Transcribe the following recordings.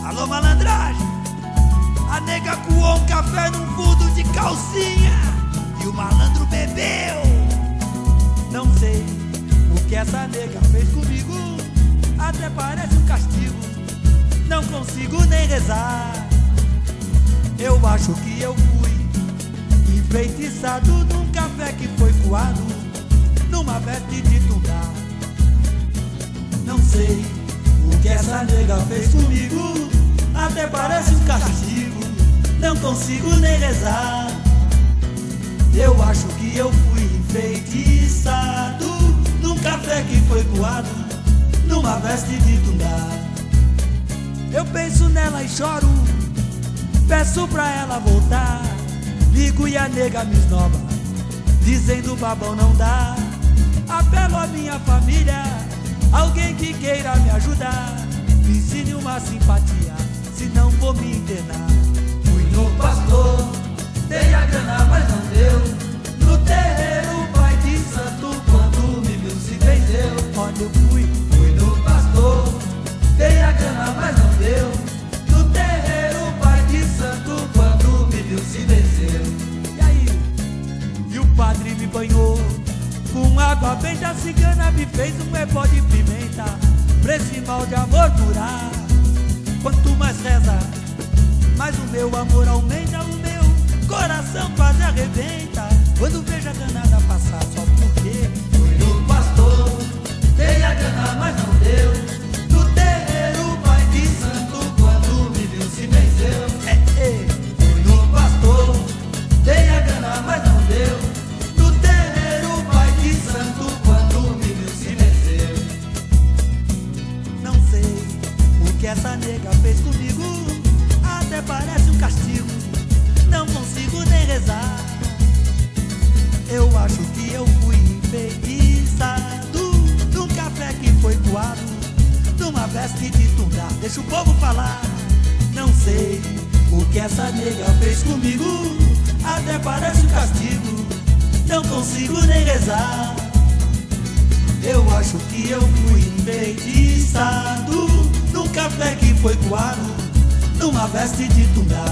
Alô, malandragem. A nega coou um café num fundo de calcinha e o malandro bebeu. Não sei o que essa nega fez comigo, até parece um castigo, não consigo nem rezar. Eu acho que eu fui enfeitiçado num café que foi coado numa veste de tundá. Não sei o que essa nega fez comigo, até parece um castigo, não consigo nem rezar. Eu acho que eu fui enfeitiçado num café que foi coado numa veste de tundá. Eu penso nela e choro, peço pra ela voltar, ligo e a nega me esnoba, dizendo babão não dá. Apelo à minha família, alguém que queira me ajudar, me ensine uma simpatia, senão vou me internar. Fui no pastor, dei a grana, mas não deu. No terreiro, pai de santo, quando me viu se vendeu. Olha, eu fui no pastor, dei a grana, mas não deu. No terreiro, pai de santo, quando me viu se venceu. E aí? E o padre me banhou com água benta, a cigana me fez um ebó de pimenta, pra esse mal de amor durar. Quanto mais reza, mais o meu amor aumenta, o meu coração quase arrebenta quando vejo a danada passar só porque fui no pastor, dei a grana, mas não deu. No terreiro, pai de santo, quando me viu se venceu. Fui no pastor, dei a grana, mas não deu. No terreiro, pai de santo, quando me viu se venceu. Não sei o que essa nega fez comigo, até parece um castigo, não consigo nem rezar. Eu acho que eu fui enfeitiçado num café que foi coado numa veste de tundá. Deixa o povo falar. Não sei o que essa nega fez comigo, até parece um castigo, não consigo nem rezar. Eu acho que eu fui enfeitiçado num café que foi coado numa veste de tundá.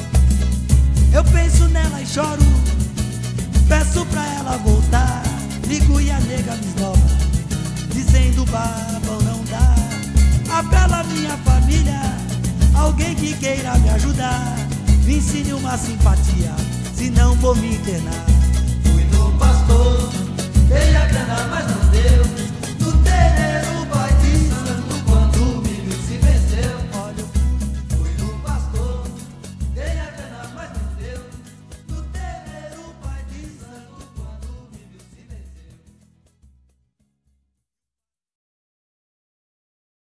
Eu penso nela e choro, peço pra ela voltar, ligo e a nega me esnoba, dizendo babão não dá. Apelo à minha família, alguém que queira me ajudar, me ensine uma simpatia, senão vou me internar. Fui no pastor, dei a grana, mas não deu.